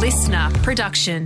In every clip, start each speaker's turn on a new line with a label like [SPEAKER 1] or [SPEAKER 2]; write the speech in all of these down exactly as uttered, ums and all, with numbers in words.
[SPEAKER 1] listener production.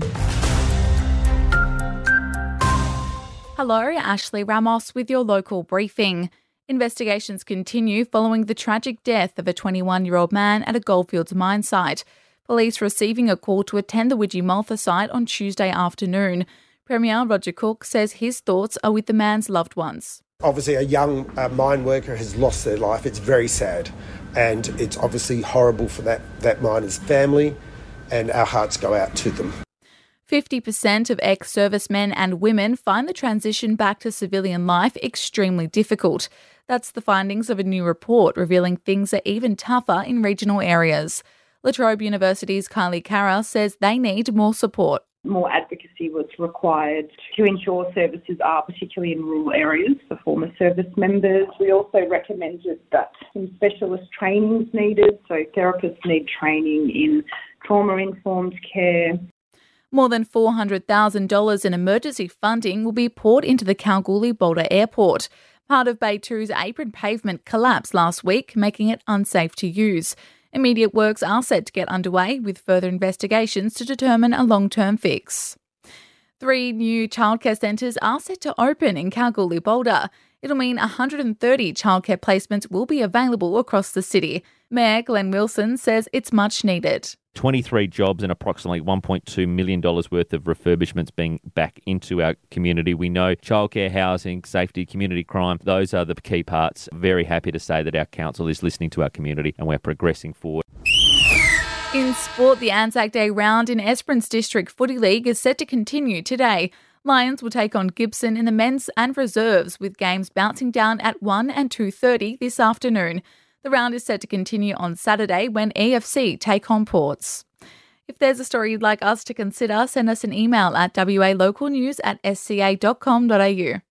[SPEAKER 2] Hello, Ashley Ramos with your local briefing. Investigations continue following the tragic death of a twenty-one-year-old man at a Goldfields mine site. Police receiving a call to attend the Widgie-Maltha site on Tuesday afternoon. Premier Roger Cook says his thoughts are with the man's loved ones.
[SPEAKER 3] Obviously, a young uh, mine worker has lost their life. It's very sad, and it's obviously horrible for that, that miner's family, and our hearts go out to them.
[SPEAKER 2] fifty percent of ex-servicemen and women find the transition back to civilian life extremely difficult. That's the findings of a new report revealing things are even tougher in regional areas. La Trobe University's Kylie Carra says they need more support.
[SPEAKER 4] More advocacy was required to ensure services are, particularly in rural areas, for former service members. We also recommended that some specialist training is needed, so therapists need training in trauma-informed care.
[SPEAKER 2] More than four hundred thousand dollars in emergency funding will be poured into the Kalgoorlie-Boulder Airport. Part of Bay two's apron pavement collapsed last week, making it unsafe to use. Immediate works are set to get underway with further investigations to determine a long-term fix. Three new childcare centres are set to open in Kalgoorlie-Boulder. It'll mean one hundred thirty childcare placements will be available across the city. Mayor Glenn Wilson says it's much needed.
[SPEAKER 5] twenty-three jobs and approximately one point two million dollars worth of refurbishments being back into our community. We know childcare, housing, safety, community crime, those are the key parts. Very happy to say that our council is listening to our community and we're progressing forward.
[SPEAKER 2] In sport, the Anzac Day round in Esperance District Footy League is set to continue today. Lions will take on Gibson in the men's and reserves, with games bouncing down at one and two thirty this afternoon. The round is set to continue on Saturday when E F C take on Ports. If there's a story you'd like us to consider, send us an email at w a local news at s c a dot com dot a u.